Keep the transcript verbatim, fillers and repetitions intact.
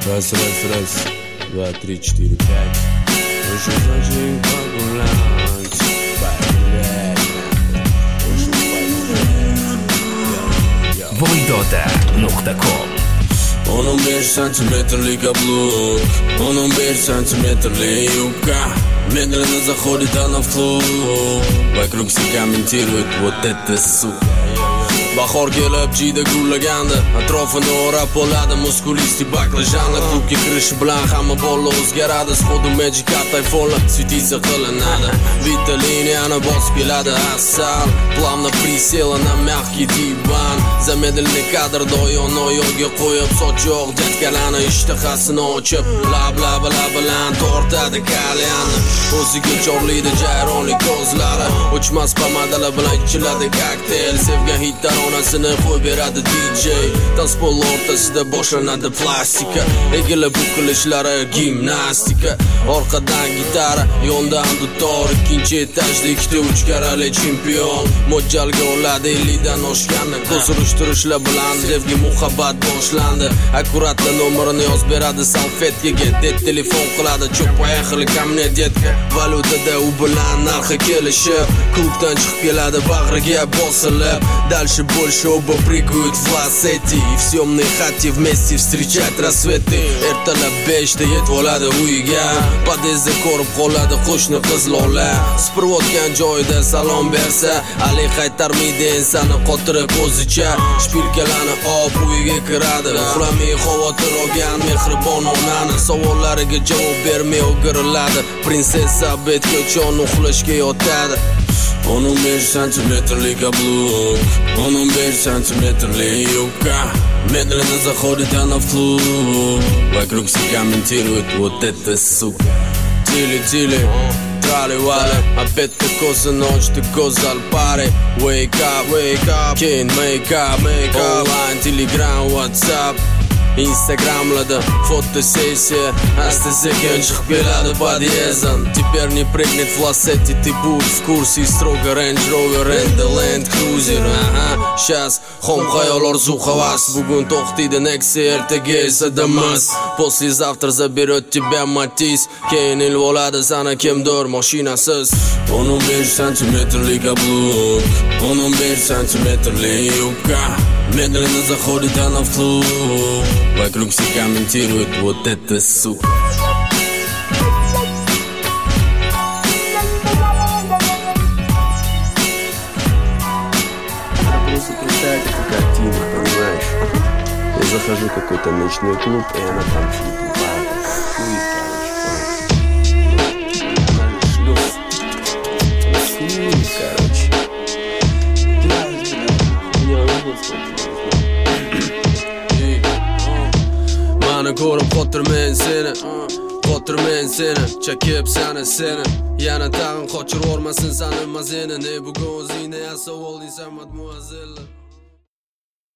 Раз, раз, раз, два, три, четыре, пять. Очень очень погулять, погулять, очень погулять. voidota nuqta com o'n o'n besh santimetrli каблук, o'n o'n besh сантиметрли юбка. Медленно заходит она в клуб, вокруг все комментируют вот это сука. Bahor kelib jiyda gullagandi, atrofini o'rab bo'ladi muskulisti baklajanlar. Klubga kirishi bilan hamma bola o'zgaradi. Sxodi magic card iPhone'lar svetitsa qilinadi. Bitta liniyani bosib keladi asal. Плавно присела на мягкий диван. Замедленный kadr doyoni oyoqga qo'yib, soch yo'q jatkalani ishtahasini ochib, lab-lab-lab bilan tortadi kalyanni. O'ziga chorlaydi jayronlik ko'zlari, o'chmas pomadalar bilan ichiladi kokteyl. Sevgan hitlar onasini qo'yib beradi D J. Tanspol o'rtasida boshlanadi plastika. Egilib bukilishlari gimnastika. Orqadan gitara, yondan dutor. Ikkinchi etajda ikkita uch karali chempion. Mo'ljalga oladi ellikdan oshganni. Ko'z urishtirishlar bilan sevgi muhabbat boshlandi. Akkuratla nomerini yozib beradi salfetkaga. Det telefon qiladi, cho'p poyahili ко мне детка. Valyutada u bilan narxi kelishib, klubdan chiqib keladi bag'riga bosilib. Дальше больше оба прыгают в лассети. И в съемной хате вместе встречать рассветы. Ertalab beshda yetib oladi uyiga. Podezda ko'rib qoladi qo'shni qizlolar. Supurayotgan joyida salom bersa, Ali qaytarmaydi ensani qotirib o'zicha. Shpilkalarni olib uyiga kiradi. Uxlamay xavotir olgan mehribon onani savollariga javob bermay o'giriladi. Prinsessa betko'chon uxlashga yotadi. o'n o'n besh santimetrli каблук, o'n o'n besh santimetrli юбка. Медленно заходит она в клуб, вокруг все комментируют вот это сука. Тили-тили, трали-вали, опять косы ночь, ты гозал пари. Wake up, wake up, can't make up, make up. Online, Telegram, WhatsApp, Instagram'larda fotosessiya. Asta-sekin chiqib keladi podyezddan. Теперь не прыгнет в лассете, ты будешь в курсе. Строго Range Rover and the Land Cruiser. Aha, сейчас xom xayol orzu havas. Bugun to'xtaydi Nexia, ertaga esa Damas. Послезавтра заберет тебя Matiz. Keyin ilib oladi sana kimdir mashinasiz. o'n o'n besh santimetrli каблук, o'n o'n besh santimetrli юбка. Медленно заходит она в клуб, вокруг все комментируют вот это сука. Просто представь эту картину, понимаешь? Я захожу в какой-то ночной клуб, и она там сидит. Mani ko'rib qotirmen seni, qotirmen seni, chakib sani seni. Yana tag'in qochirib olmasin sani mazini. Ne bugun o'zingni savol deysan mademoiselle.